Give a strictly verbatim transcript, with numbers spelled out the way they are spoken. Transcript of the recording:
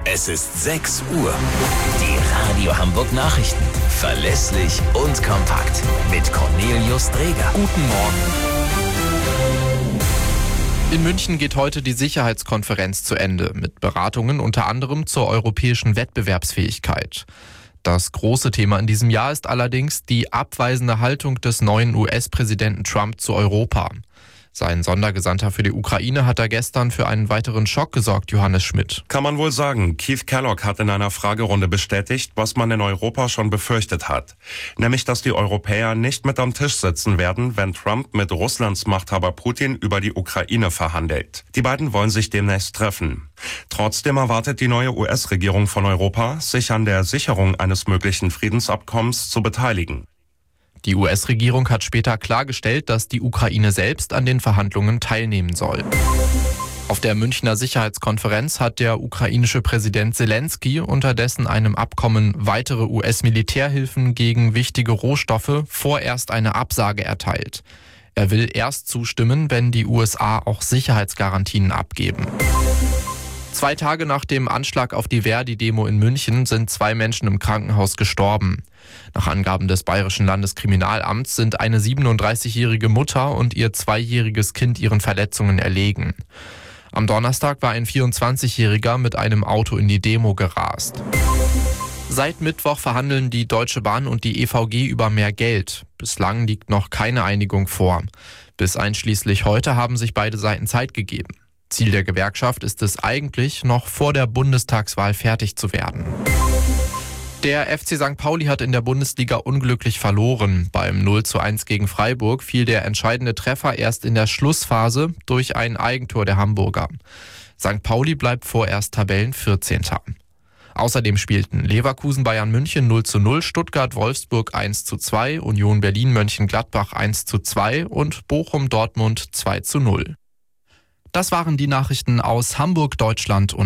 Es ist sechs Uhr. Die Radio Hamburg Nachrichten. Verlässlich und kompakt. Mit Cornelius Dreger. Guten Morgen. In München geht heute die Sicherheitskonferenz zu Ende, mit Beratungen unter anderem zur europäischen Wettbewerbsfähigkeit. Das große Thema in diesem Jahr ist allerdings die abweisende Haltung des neuen U S-Präsidenten Trump zu Europa. Sein Sondergesandter für die Ukraine hat da gestern für einen weiteren Schock gesorgt, Johannes Schmidt. Kann man wohl sagen. Keith Kellogg hat in einer Fragerunde bestätigt, was man in Europa schon befürchtet hat. Nämlich, dass die Europäer nicht mit am Tisch sitzen werden, wenn Trump mit Russlands Machthaber Putin über die Ukraine verhandelt. Die beiden wollen sich demnächst treffen. Trotzdem erwartet die neue U S-Regierung von Europa, sich an der Sicherung eines möglichen Friedensabkommens zu beteiligen. Die U S-Regierung hat später klargestellt, dass die Ukraine selbst an den Verhandlungen teilnehmen soll. Auf der Münchner Sicherheitskonferenz hat der ukrainische Präsident Zelensky unterdessen einem Abkommen weitere U S-Militärhilfen gegen wichtige Rohstoffe vorerst eine Absage erteilt. Er will erst zustimmen, wenn die U S A auch Sicherheitsgarantien abgeben. Zwei Tage nach dem Anschlag auf die Verdi-Demo in München sind zwei Menschen im Krankenhaus gestorben. Nach Angaben des Bayerischen Landeskriminalamts sind eine siebenunddreißigjährige Mutter und ihr zweijähriges Kind ihren Verletzungen erlegen. Am Donnerstag war ein vierundzwanzigjähriger mit einem Auto in die Demo gerast. Seit Mittwoch verhandeln die Deutsche Bahn und die E V G über mehr Geld. Bislang liegt noch keine Einigung vor. Bis einschließlich heute haben sich beide Seiten Zeit gegeben. Ziel der Gewerkschaft ist es eigentlich, noch vor der Bundestagswahl fertig zu werden. Der F C Sankt Pauli hat in der Bundesliga unglücklich verloren. Beim null zu eins gegen Freiburg fiel der entscheidende Treffer erst in der Schlussphase durch ein Eigentor der Hamburger. Sankt Pauli bleibt vorerst Tabellenvierzehnter. Außerdem spielten Leverkusen Bayern München null zu null, Stuttgart Wolfsburg eins zu zwei, Union Berlin Mönchengladbach eins zu zwei und Bochum Dortmund zwei zu null. Das waren die Nachrichten aus Hamburg, Deutschland und